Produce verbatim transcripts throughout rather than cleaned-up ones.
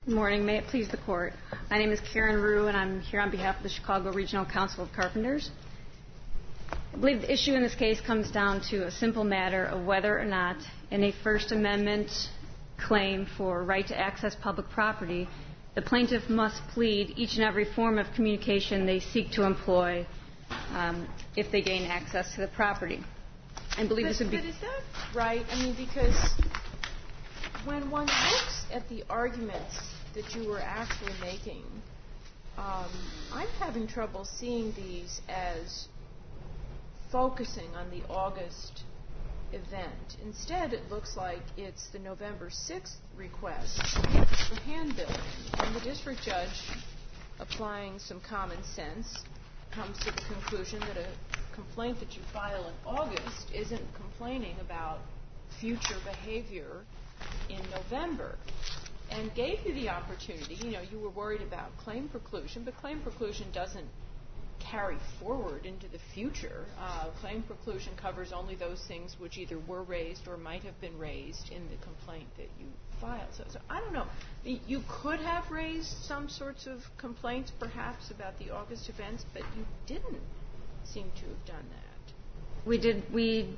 Good morning. May it please the Court. My name is Karen Rue, and I'm here on behalf of the Chicago Regional Council of Carpenters. I believe the issue in this case comes down to a simple matter of whether or not, in a First Amendment claim for right to access public property, the plaintiff must plead each and every form of communication they seek to employ um, if they gain access to the property. I believe but, this would be... But is that right? I mean, because when one looks at the arguments that you were actually making, um, I'm having trouble seeing these as focusing on the August event. Instead, it looks like it's the November sixth request for hand-billing. And the district judge, applying some common sense, comes to the conclusion that a complaint that you file in August isn't complaining about future behavior in November, and gave you the opportunity. You know, you were worried about claim preclusion, but claim preclusion doesn't carry forward into the future. Uh, claim preclusion covers only those things which either were raised or might have been raised in the complaint that you filed. So, so I don't know. You could have raised some sorts of complaints, perhaps, about the August events, but you didn't seem to have done that. We did. We...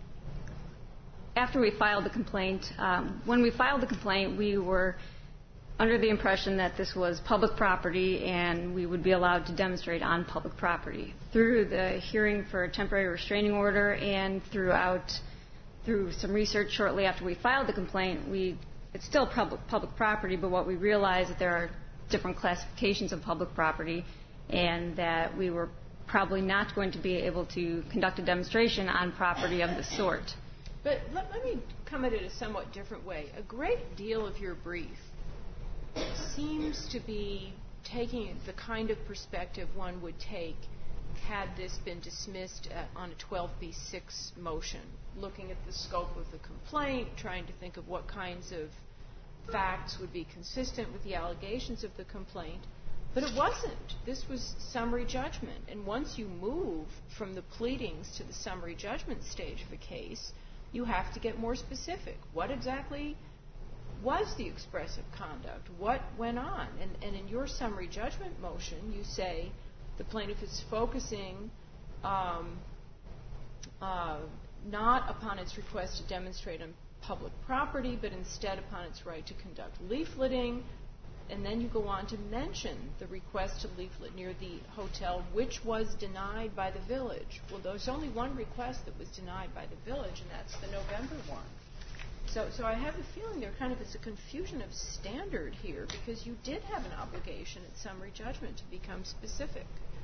After we filed the complaint, um, when we filed the complaint, we were under the impression that this was public property and we would be allowed to demonstrate on public property. Through the hearing for a temporary restraining order and throughout, through some research shortly after we filed the complaint, we it's still public, public property, but what we realized that there are different classifications of public property and that we were probably not going to be able to conduct a demonstration on property of this sort. But let, let me come at it a somewhat different way. A great deal of your brief seems to be taking the kind of perspective one would take had this been dismissed uh, on a twelve B six motion, looking at the scope of the complaint, trying to think of what kinds of facts would be consistent with the allegations of the complaint. But it wasn't. This was summary judgment. And once you move from the pleadings to the summary judgment stage of a case, you have to get more specific. What exactly was the expressive conduct? What went on? And, and in your summary judgment motion, you say the plaintiff is focusing um, uh, not upon its request to demonstrate on public property, but instead upon its right to conduct leafleting. And then you go on to mention the request to leaflet near the hotel, which was denied by the village. Well, there was only one request that was denied by the village, and that's the November one. So, so I have the feeling there kind of is a confusion of standard here, because you did have an obligation at summary judgment to become specific.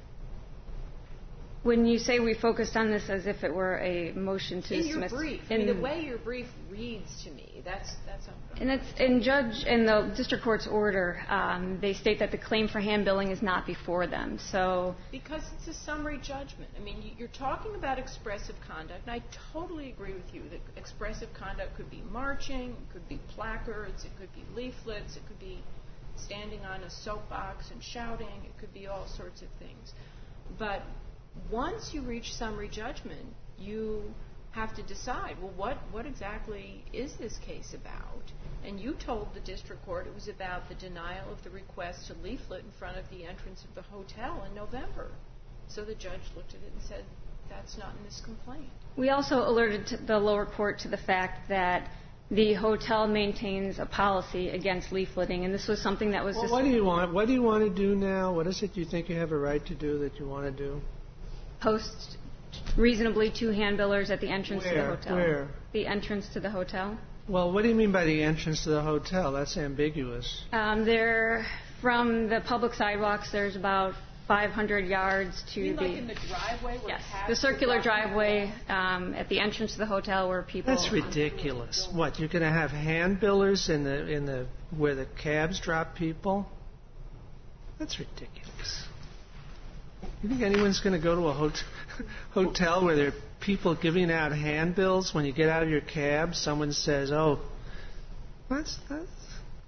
When you say we focused on this as if it were a motion to in dismiss... your brief. In I mean, the way your brief reads to me, that's... that's a, and it's in judge, in the district court's order, um, they state that the claim for hand-billing is not before them, so... Because it's a summary judgment. I mean, you're talking about expressive conduct, and I totally agree with you that expressive conduct could be marching, it could be placards, it could be leaflets, it could be standing on a soapbox and shouting, it could be all sorts of things. But once you reach summary judgment, you have to decide, well, what, what exactly is this case about? And you told the district court it was about the denial of the request to leaflet in front of the entrance of the hotel in November. So the judge looked at it and said, that's not in this complaint. We also alerted to the lower court to the fact that the hotel maintains a policy against leafleting, and this was something that was... Well, what do you want? What do you want to do now? What is it you think you have a right to do that you want to do? Post reasonably two hand-billers at the entrance Where? to the hotel. Where? The entrance to the hotel. Well, what do you mean by the entrance to the hotel? That's ambiguous. Um, they're from the public sidewalks. There's about five hundred yards to you mean the... like in the driveway? Where yes, cabs the circular are driveway um, at the entrance to the hotel where people... That's ridiculous. What, you're going to have hand-billers in the in the where the cabs drop people? That's ridiculous. You think anyone's going to go to a hot- hotel where there are people giving out handbills when you get out of your cab? Someone says, "Oh, that's that's."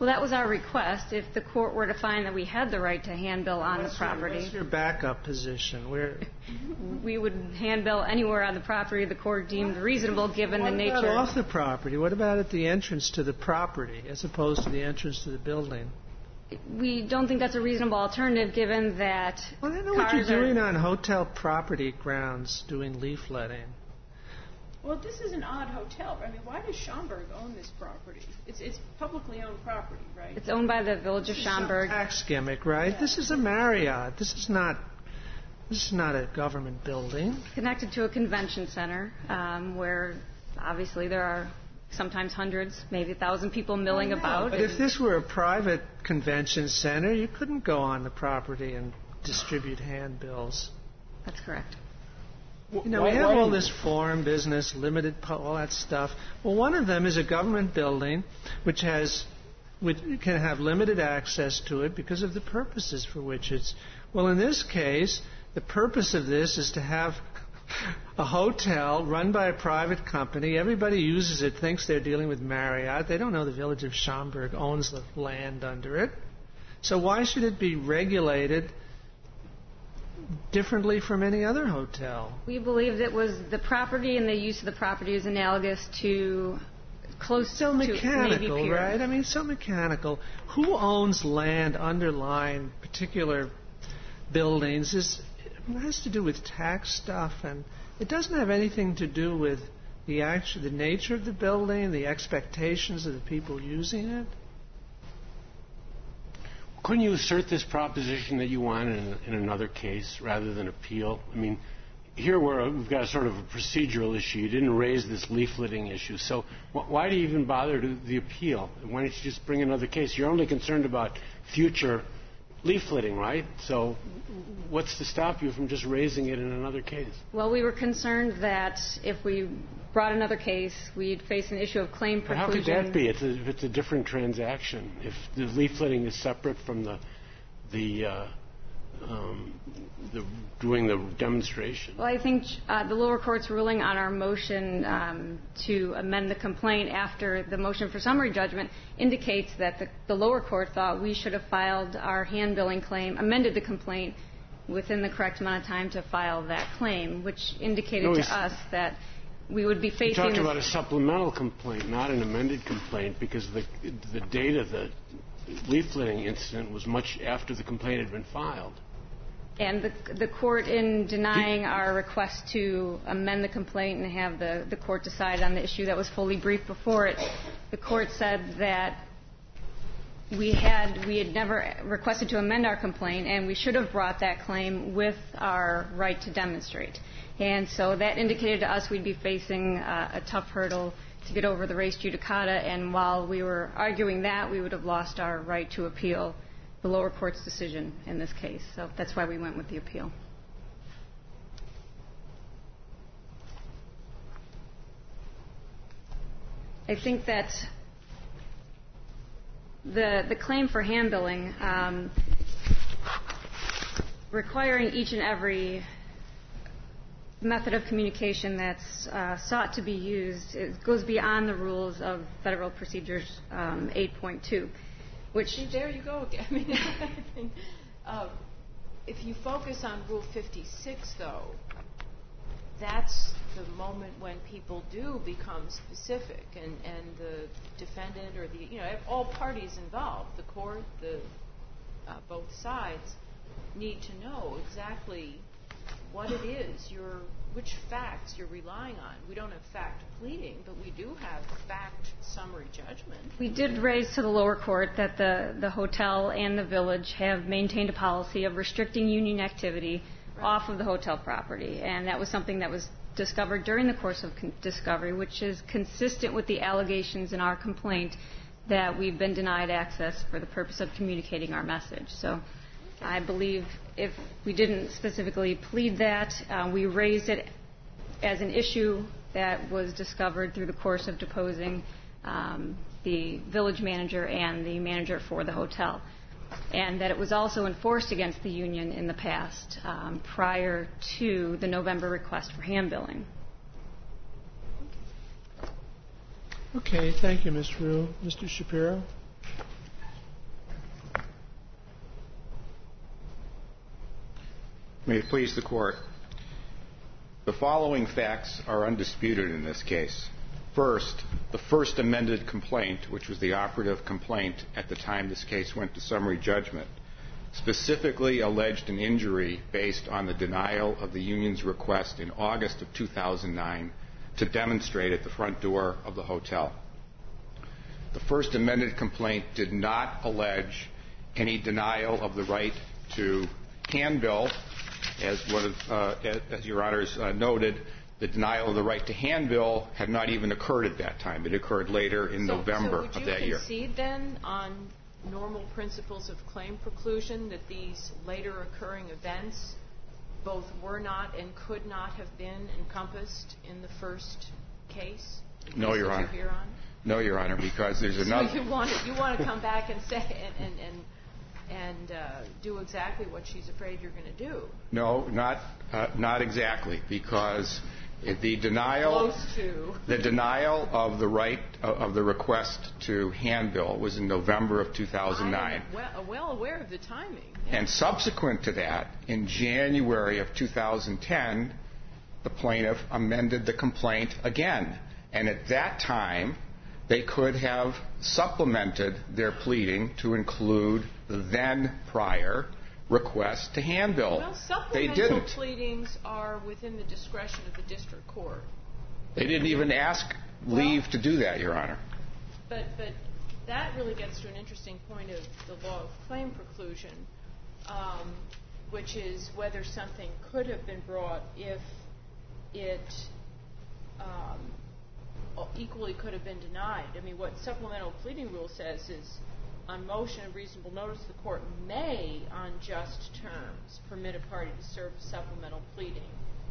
Well, that was our request. If the court were to find that we had the right to handbill on what's the property, Your, what's your backup position? Where we would handbill anywhere on the property the court deemed reasonable given what the about nature. off the property? What about at the entrance to the property as opposed to the entrance to the building? We don't think that's a reasonable alternative given that Well, I know what cars you're are- doing on hotel property grounds, doing leafletting. Well, this is an odd hotel. I mean, why does Schaumburg own this property? It's it's publicly owned property, right? It's owned by the Village of This is some Schaumburg. tax gimmick, right? Yeah. This is a Marriott. This is not. This is not a government building. Connected to a convention center um, where obviously there are sometimes hundreds, maybe a thousand people milling I know, about. But if this were a private convention center, you couldn't go on the property and distribute handbills. That's correct. You know, we have all this foreign business, limited, pu- all that stuff. Well, one of them is a government building, which has, which can have limited access to it because of the purposes for which it's. Well, in this case, the purpose of this is to have a hotel run by a private company. Everybody uses it, thinks they're dealing with Marriott. They don't know the Village of Schaumburg owns the land under it. So why should it be regulated differently from any other hotel? We believed it was the property and the use of the property is analogous to close So to Navy mechanical, Pier. right? I mean, so mechanical. Who owns land underlying particular buildings is it has to do with tax stuff, and it doesn't have anything to do with the actual, the nature of the building, the expectations of the people using it. Couldn't you assert this proposition that you want in, in another case rather than appeal? I mean, here we're, we've got a sort of a procedural issue. You didn't raise this leafleting issue. So wh- why do you even bother to the appeal? Why don't you just bring another case? You're only concerned about future leafleting, right? So what's to stop you from just raising it in another case? Well, we were concerned that if we brought another case, we'd face an issue of claim preclusion. But how could that be? It's a, if it's a different transaction. If the leafleting is separate from the the, uh, um, the doing the demonstration. Well, I think uh, the lower court's ruling on our motion um, to amend the complaint after the motion for summary judgment indicates that the, the lower court thought we should have filed our hand-billing claim, amended the complaint within the correct amount of time to file that claim, which indicated No, to he's- us that we would be You facing talked this- about a supplemental complaint, not an amended complaint, because the the date of the leafleting incident was much after the complaint had been filed. And the, the court, in denying our request to amend the complaint and have the, the court decide on the issue that was fully briefed before it, the court said that we had we had never requested to amend our complaint, and we should have brought that claim with our right to demonstrate. And so that indicated to us we'd be facing uh, a tough hurdle to get over the res judicata, and while we were arguing that, we would have lost our right to appeal the lower court's decision in this case. So that's why we went with the appeal. I think that the the claim for hand-billing, um, requiring each and every method of communication that's uh, sought to be used, it goes beyond the rules of Federal Procedures um, eight point two, which... See, there you go again. I mean, I think, uh, if you focus on Rule fifty-six, though, that's the moment when people do become specific, and, and the defendant or the, you know, all parties involved, the court, the uh, both sides, need to know exactly what it is you're, which facts you're relying on. We don't have fact pleading, but we do have fact summary judgment. We did raise to the lower court that the, the hotel and the village have maintained a policy of restricting union activity right. off of the hotel property, and that was something that was discovered during the course of con- discovery, which is consistent with the allegations in our complaint that we've been denied access for the purpose of communicating our message. So I believe if we didn't specifically plead that, uh, we raised it as an issue that was discovered through the course of deposing um, the village manager and the manager for the hotel, and that it was also enforced against the union in the past um, prior to the November request for hand-billing. Okay, thank you, Miz Rue. Mister Shapiro? May it please the Court. The following facts are undisputed in this case. First, the first amended complaint, which was the operative complaint at the time this case went to summary judgment, specifically alleged an injury based on the denial of the union's request in August of two thousand nine to demonstrate at the front door of the hotel. The first amended complaint did not allege any denial of the right to handbill. As, what, uh, as Your Honors uh, noted, the denial of the right to handbill had not even occurred at that time. It occurred later in so, November so of that year. would you concede then on normal principles of claim preclusion that these later occurring events both were not and could not have been encompassed in the first case? No, Your Honor. Here on? No, Your Honor, because there's another. So you want to, you want to come back and say and and and, and uh, do exactly what she's afraid you're going to do? No, not uh, not exactly, because the denial Close to. the denial of the right of the request to handbill was in November of two thousand nine. I'm well, well aware of the timing. Yeah. And subsequent to that, in January of two thousand ten, the plaintiff amended the complaint again. And at that time, they could have supplemented their pleading to include the then prior request to handbill. Well, supplemental they didn't. pleadings are within the discretion of the district court. They didn't even ask leave well, to do that, Your Honor. But but that really gets to an interesting point of the law of claim preclusion, um, which is whether something could have been brought if it um, equally could have been denied. I mean, what supplemental pleading rule says is, on motion of reasonable notice, the court may, on just terms, permit a party to serve supplemental pleading,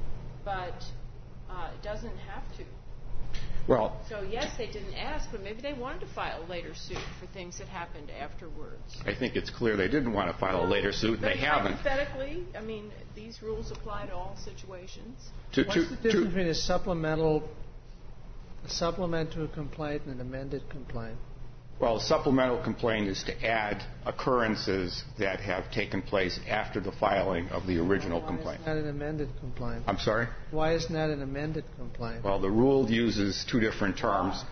but uh, it doesn't have to. Well, so yes, they didn't ask, but maybe they wanted to file a later suit for things that happened afterwards. I think it's clear they didn't want to file well, a later suit, and they haven't. Hypothetically, I mean, these rules apply to all situations. To, What's to, the difference to, between a supplemental, a supplement to a complaint and an amended complaint? Well, a supplemental complaint is to add occurrences that have taken place after the filing of the original Why complaint. Why isn't that an amended complaint? I'm sorry? Why isn't that an amended complaint? Well, the rule uses two different terms.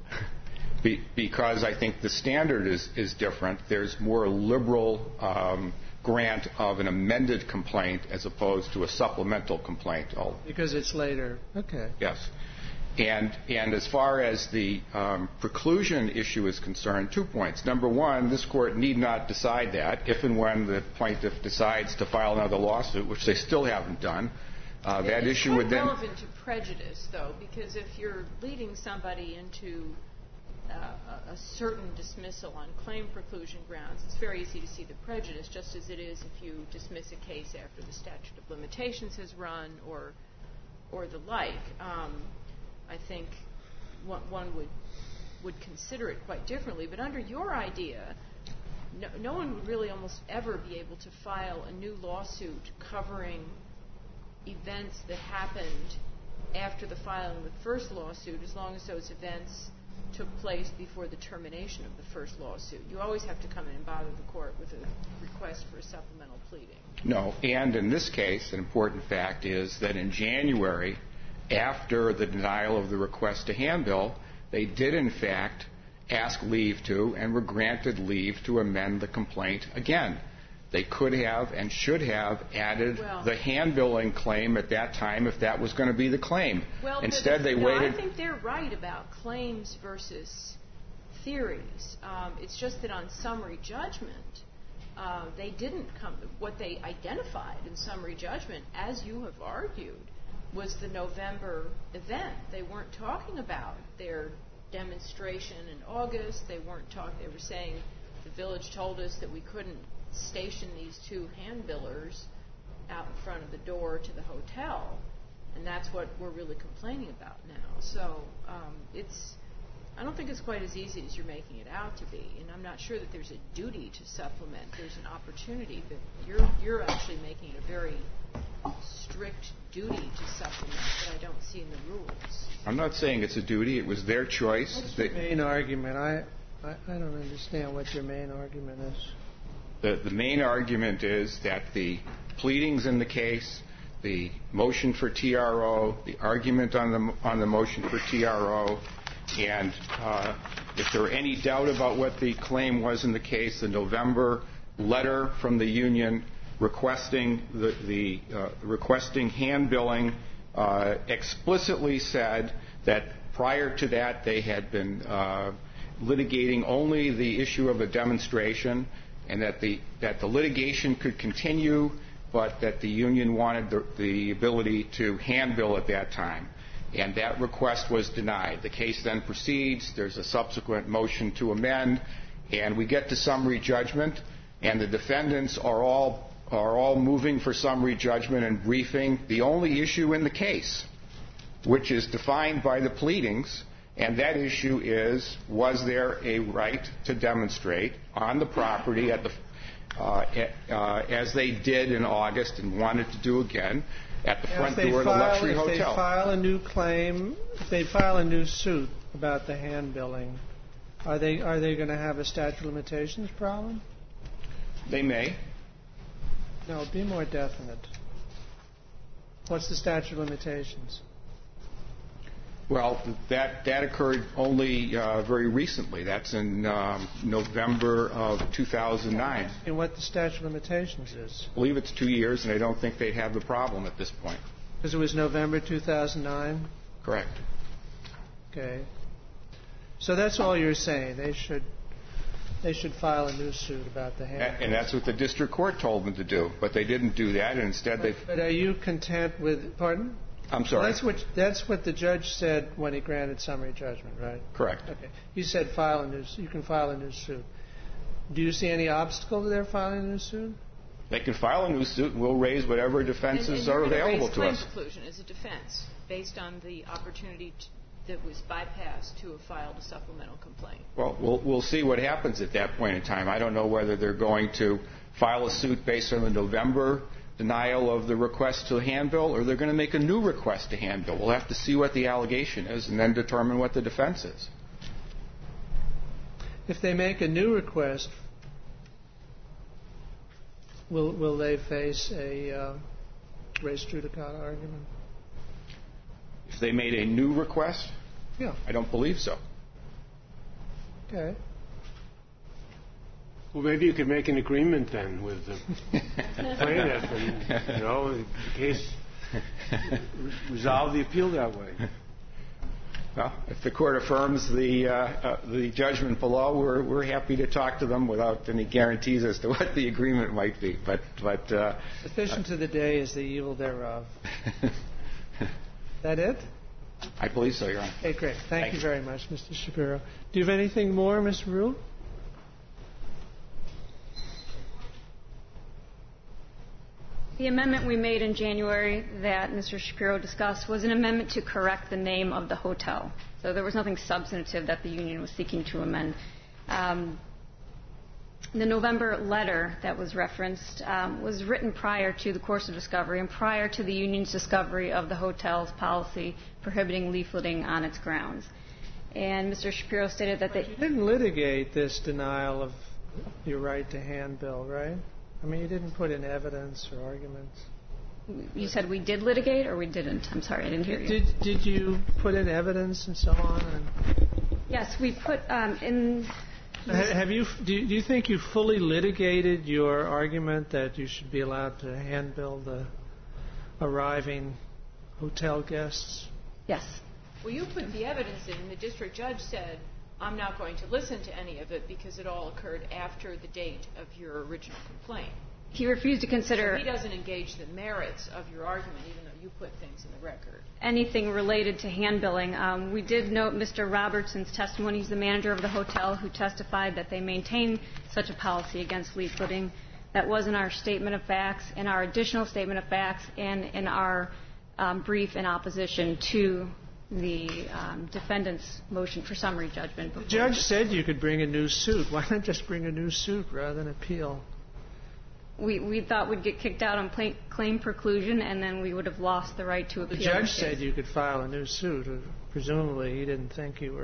Be, because I think the standard is, is different. There's more liberal um, grant of an amended complaint as opposed to a supplemental complaint. I'll, because it's later. Okay. Yes. And, and as far as the um, preclusion issue is concerned, two points. Number one, this Court need not decide that if and when the plaintiff decides to file another lawsuit, which they still haven't done. Uh, that it's issue would then. It's relevant to prejudice, though, because if you're leading somebody into uh, a, a certain dismissal on claim preclusion grounds, it's very easy to see the prejudice, just as it is if you dismiss a case after the statute of limitations has run or, or the like. Um, I think one would would consider it quite differently. But under your idea, no, no one would really almost ever be able to file a new lawsuit covering events that happened after the filing of the first lawsuit, as long as those events took place before the termination of the first lawsuit. You always have to come in and bother the court with a request for a supplemental pleading. No, and in this case, an important fact is that in January, after the denial of the request to handbill, they did in fact ask leave to and were granted leave to amend the complaint again. They could have and should have added well, the handbilling claim at that time if that was going to be the claim. Well, Instead, the, they no, waited. I think they're right about claims versus theories. Um, it's just that on summary judgment, uh, they didn't come. What they identified in summary judgment, as you have argued, was the November event. They weren't talking about their demonstration in August. They weren't talking. They were saying the village told us that we couldn't station these two handbillers out in front of the door to the hotel, and that's what we're really complaining about now. So um, it's. I don't think it's quite as easy as you're making it out to be, and I'm not sure that there's a duty to supplement. There's an opportunity, but you're you're actually making it a very strict duty to supplement that I don't see in the rules. I'm not saying it's a duty. It was their choice. What's your main argument? I, I I don't understand what your main argument is. The, the main argument is that the pleadings in the case, the motion for T R O, the argument on the, on the motion for T R O, and uh, if there were any doubt about what the claim was in the case, the November letter from the union requesting the, the uh, requesting hand billing uh, explicitly said that prior to that they had been uh, litigating only the issue of a demonstration, and that the that the litigation could continue, but that the union wanted the, the ability to hand bill at that time. And that request was denied. The case then proceeds. There's a subsequent motion to amend, and we get to summary judgment, and the defendants are all are all moving for summary judgment and briefing the only issue in the case, which is defined by the pleadings, and that issue is, was there a right to demonstrate on the property at the uh, uh, as they did in August and wanted to do again at the front door of the luxury hotel. If they file a new claim, if they file a new suit about the hand billing, are they are they going to have a statute of limitations problem? They may. No, be more definite. What's the statute of limitations? Well, that that occurred only uh, very recently. That's in um, November of two thousand nine. And what the statute of limitations is? I believe it's two years, and I don't think they'd have the problem at this point. Because it was November two thousand nine? Correct. Okay. So that's all you're saying. They should they should file a new suit about the hand. And, and that's what the district court told them to do, but they didn't do that, and instead they. But are you content with? Pardon? I'm sorry. Well, that's what that's what the judge said when he granted summary judgment, right? Correct. Okay. He said file a new. You can file a new suit. Do you see any obstacle to their filing a new suit? They can file a new suit, and we'll raise whatever defenses and, and are available raise to us. claim preclusion as a defense based on the opportunity to, that was bypassed to have filed a supplemental complaint. Well, we'll we'll see what happens at that point in time. I don't know whether they're going to file a suit based on the November denial of the request to handbill, or they're going to make a new request to handbill. We'll have to see what the allegation is and then determine what the defense is. If they make a new request, will will they face a uh, res judicata argument? If they made a new request? Yeah. I don't believe so. Okay. Well, maybe you could make an agreement then with the plaintiff, and you know, the case resolve the appeal that way. Well, if the court affirms the uh, uh, the judgment below, we're we're happy to talk to them without any guarantees as to what the agreement might be. But but uh, sufficient to the day is the evil thereof. That it? I believe so, Your Honor. Okay, great. Thank, Thank you you. very much, Mister Shapiro. Do you have anything more, Mister Rule? The amendment we made in January that Mister Shapiro discussed was an amendment to correct the name of the hotel. So there was nothing substantive that the union was seeking to amend. Um, the November letter that was referenced um, was written prior to the course of discovery and prior to the union's discovery of the hotel's policy prohibiting leafleting on its grounds. And Mister Shapiro stated that they... You didn't litigate this denial of your right to handbill, right? I mean, you didn't put in evidence or arguments. You said we did litigate, or we didn't? I'm sorry, I didn't hear you. Did Did you put in evidence and so on? And yes, we put um, in... Ha- have you? Do you, do you think you fully litigated your argument that you should be allowed to handbill the arriving hotel guests? Yes. Well, you put the evidence in, and the district judge said, I'm not going to listen to any of it because it all occurred after the date of your original complaint. He refused to consider... So he doesn't engage the merits of your argument, even though you put things in the record. Anything related to handbilling. Um, we did note Mister Robertson's testimony. He's the manager of the hotel who testified that they maintain such a policy against leafleting. That was in our statement of facts, in our additional statement of facts, and in our um, brief in opposition to the um, defendant's motion for summary judgment. The judge said you could bring a new suit. Why not just bring a new suit rather than appeal? We, we thought we'd get kicked out on plain, claim preclusion, and then we would have lost the right to appeal. The judge said you could file a new suit. Presumably, he didn't think you were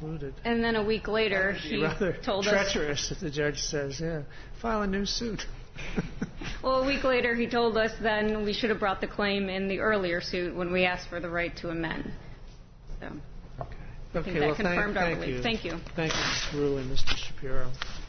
concluded. And then a week later, It'd be he rather told us. treacherous if the judge says, "Yeah, file a new suit." Well, a week later, he told us then we should have brought the claim in the earlier suit when we asked for the right to amend. So, I think Okay, that well, confirmed thank, our thank belief. you. Thank you. Thank you, Miz Rue and Mister Shapiro.